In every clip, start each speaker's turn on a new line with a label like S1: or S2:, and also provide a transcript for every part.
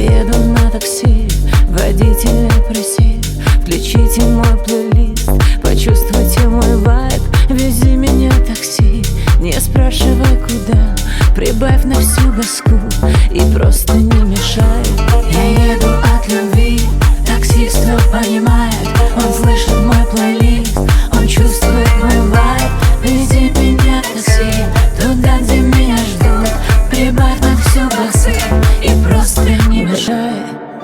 S1: еду на такси, водителя проси: включите мой плейлист, почувствуйте мой вайб. Вези меня, такси, не спрашивай куда, прибавь на всю доску и просто не мешай. Я еду от любви, таксист все понимает, он слышит мой плейлист, он чувствует мой вайб. Вези меня, такси, туда, где меня ждут, прибавь на всю басы и просто не мешай.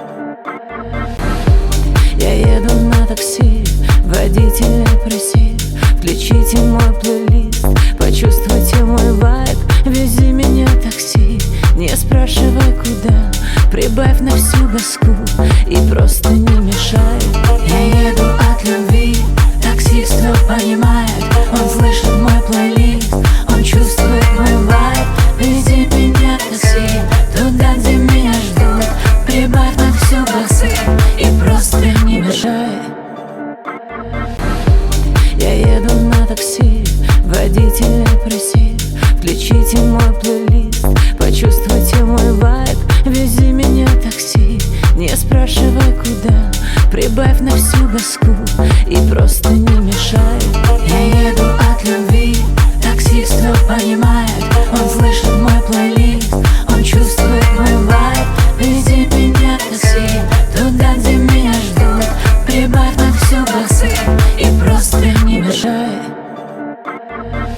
S1: Я еду на такси, водителя проси: включите мой плейлист, почувствуйте мой вайб. Вези меня, такси, не спрашивай куда, прибавь на всю доску и просто не мешай. Я еду от любви, таксист все понимает, он слышит мой плейлист, он чувствует мой вайб. Вези меня, такси, туда, где меня ждут, прибавь на всю басы и просто не мешай. Я еду на такси, водителя проси: включите мой плейлист, почувствуйте мой вайб. Вези меня, такси, не спрашивай куда, прибавь на всю доску и просто не мешай. Я еду от любви, таксист все понимает, он слышит мой плейлист, он чувствует мой